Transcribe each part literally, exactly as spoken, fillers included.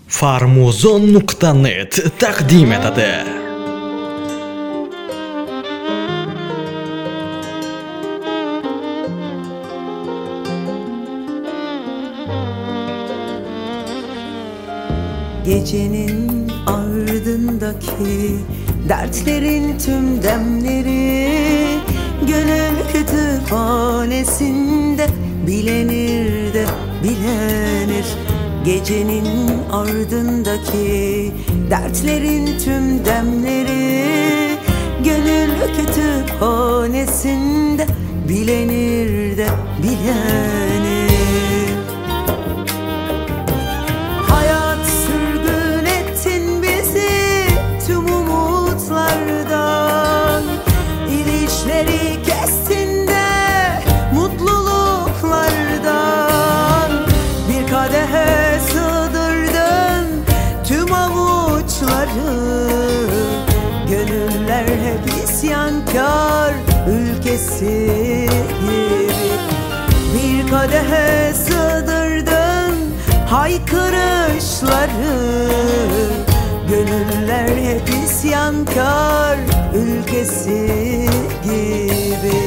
Farmuzon nuqta net taqdim etadi. Gecenin ardındaki dertlerin tüm demleri gönül kütüphanesinde bilenir de bilenir. Gecenin ardındaki dertlerin tüm demleri gönül kütüphanesinde bilenir de bilenir. Hayat sürgün ettin bizi tüm umutlardan, ilişleri kestin de mutluluklardan. Bir kadehe sığdırdın tüm avuçları, gönüller hep isyankar ülkesi gibi. Bir kadehe sığdırdın haykırışları, gönüller hep isyankar ülkesi gibi.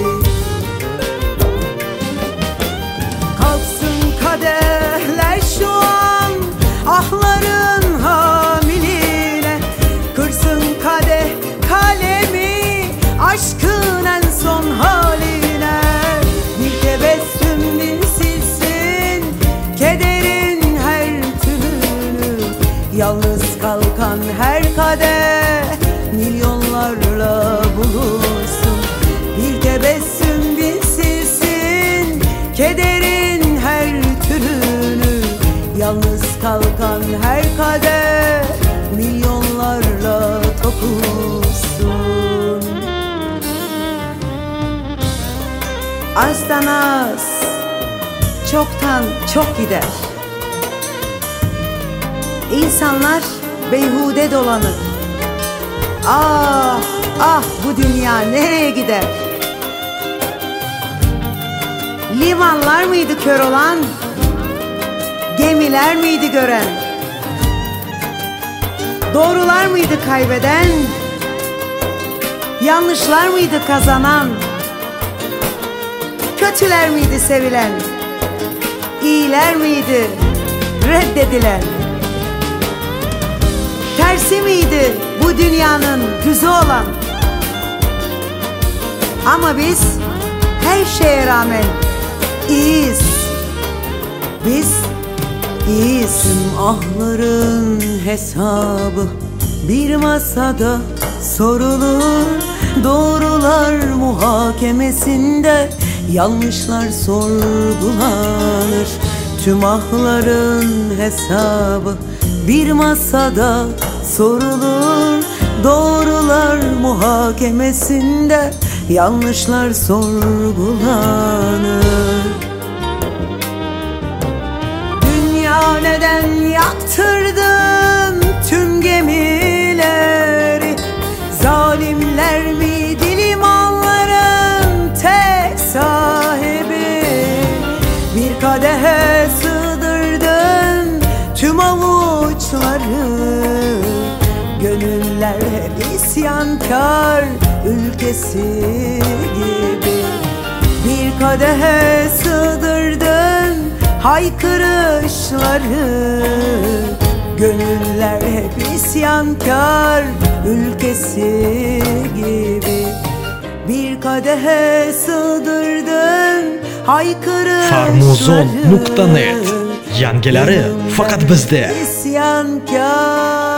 Kalksın kadehler şu an ahların hamiline, kırsın kadeh kalemi aşkın en son haline. Bir tebessüm silsin kederin her tümünü, yalnız kalkan her kadeh milyonlarla bulursun. Bir tebessüm silsin kederin her türünü, yalnız kalkan her kadeh milyonlarla topursun. Azdan az, çoktan çok gider. İnsanlar beyhude dolanır. Ah ah, bu dünya nereye gider? Limanlar mıydı kör olan, gemiler miydi gören? Doğrular mıydı kaybeden, yanlışlar mıydı kazanan? Kötüler miydi sevilen, iyiler miydi reddedilen? Tersi miydi bu dünyanın düzü olan? Ama biz her şeye rağmen iyiyiz. Biz iyiyiz. Tüm ahların hesabı bir masada sorulur. Doğrular muhakemesinde yanlışlar sorgulanır. Tüm ahların hesabı bir masada sorulur. Doğrular muhakemesinde yanlışlar sorgulanır. Dünya neden yaktırdın tüm gemileri? Zalimler miydi limanların tek sahibi? Bir kadehe sığdırdın tüm avuçları, gönüller hep isyankar ülkesi gibi. Bir kadehe sığdırdın haykırışları, gönüller hep isyankar ülkesi gibi. Bir kadehe sığdırdın haykırışları. Farmuzon nuqta net yangilari faqat bizda. İsyankar